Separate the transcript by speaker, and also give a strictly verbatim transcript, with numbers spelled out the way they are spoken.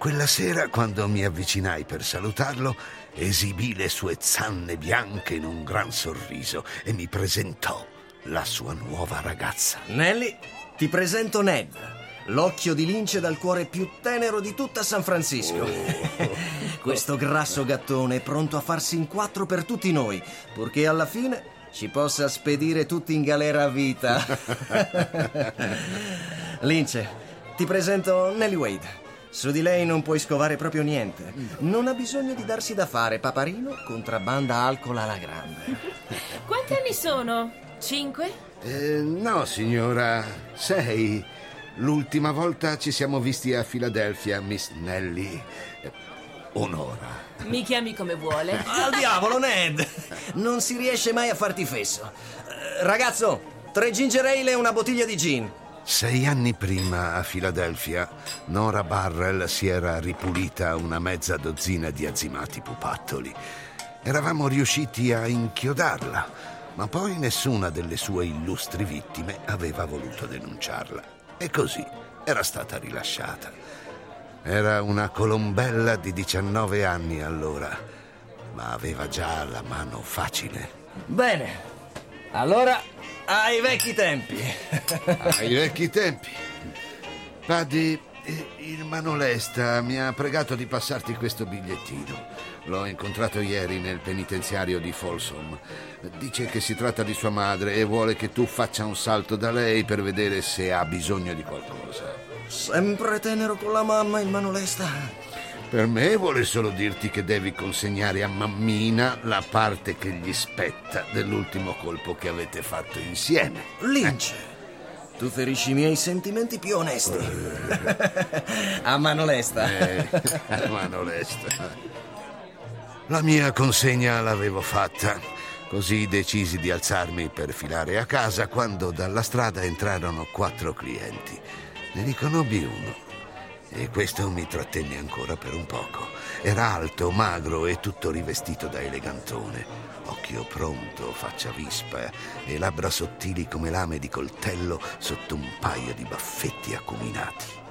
Speaker 1: Quella sera, quando mi avvicinai per salutarlo, esibì le sue zanne bianche in un gran sorriso e mi presentò la sua nuova ragazza.
Speaker 2: Nelly, ti presento Ned, l'occhio di lince dal cuore più tenero di tutta San Francisco. Oh. Questo grasso gattone è pronto a farsi in quattro per tutti noi, purché alla fine ci possa spedire tutti in galera a vita. Lince, ti presento Nelly Wade. Su di lei non puoi scovare proprio niente. Non ha bisogno di darsi da fare, paparino, contrabbanda alcol alla grande.
Speaker 3: Quanti anni sono? Cinque?
Speaker 1: Eh, no, signora, sei. L'ultima volta ci siamo visti a Filadelfia, Miss Nelly. Eh, Onora.
Speaker 3: Mi chiami come vuole.
Speaker 2: Al diavolo, Ned! Non si riesce mai a farti fesso. Eh, ragazzo, tre ginger ale e una bottiglia di gin.
Speaker 1: Sei anni prima, a Filadelfia, Nora Burrell si era ripulita una mezza dozzina di azimati pupattoli. Eravamo riusciti a inchiodarla, ma poi nessuna delle sue illustri vittime aveva voluto denunciarla. E così era stata rilasciata. Era una colombella di diciannove anni allora, ma aveva già la mano facile.
Speaker 2: Bene, allora ai vecchi tempi.
Speaker 1: Ai vecchi tempi. Paddy, il manolesta mi ha pregato di passarti questo bigliettino. L'ho incontrato ieri nel penitenziario di Folsom. Dice che si tratta di sua madre e vuole che tu faccia un salto da lei per vedere se ha bisogno di qualcosa.
Speaker 2: Sempre tenero con la mamma, il manolesta.
Speaker 1: Per me vuole solo dirti che devi consegnare a mammina la parte che gli spetta dell'ultimo colpo che avete fatto insieme.
Speaker 2: Lince, eh. tu ferisci i miei sentimenti più onesti. Eh. A manolesta.
Speaker 1: Eh, a manolesta. La mia consegna l'avevo fatta. Così decisi di alzarmi per filare a casa quando dalla strada entrarono quattro clienti. Ne riconobbi uno. E questo mi trattenne ancora per un poco. Era alto, magro e tutto rivestito da elegantone. Occhio pronto, faccia vispa e labbra sottili come lame di coltello sotto un paio di baffetti acuminati.